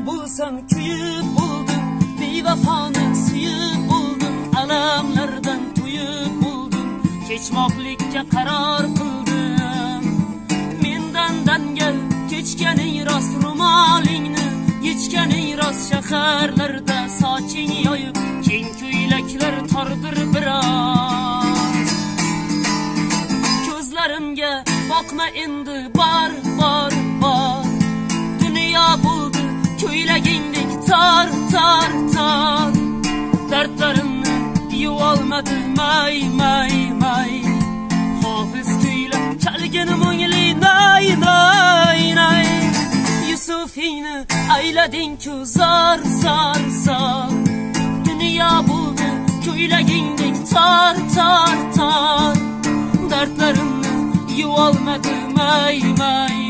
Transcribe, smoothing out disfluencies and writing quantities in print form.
bulsan kuyib buldum, bevafoni suyib buldum, alamlardan to'yib buldum, kechmoqlikka qaror qildim. Mendan dangal kechganing rost, ro'molingni yechganing rost, shaharlarda soching yoyib, keng ko'ylaklar tordir biroz. Ko'zlarimga boqma endi, bor bor bor, dunyo bo'ldi ko'ylagingdek tor tor tor. Dardlarimni yuvolmadi may may may, hofiz kuylab chalgin mo'ngli nay nay nay. Yusufingni aylading-ku zor zor zor, dunyo bo'ldi ko'ylagingdek tor tor tor. Dardlarimni yuvolmadi may may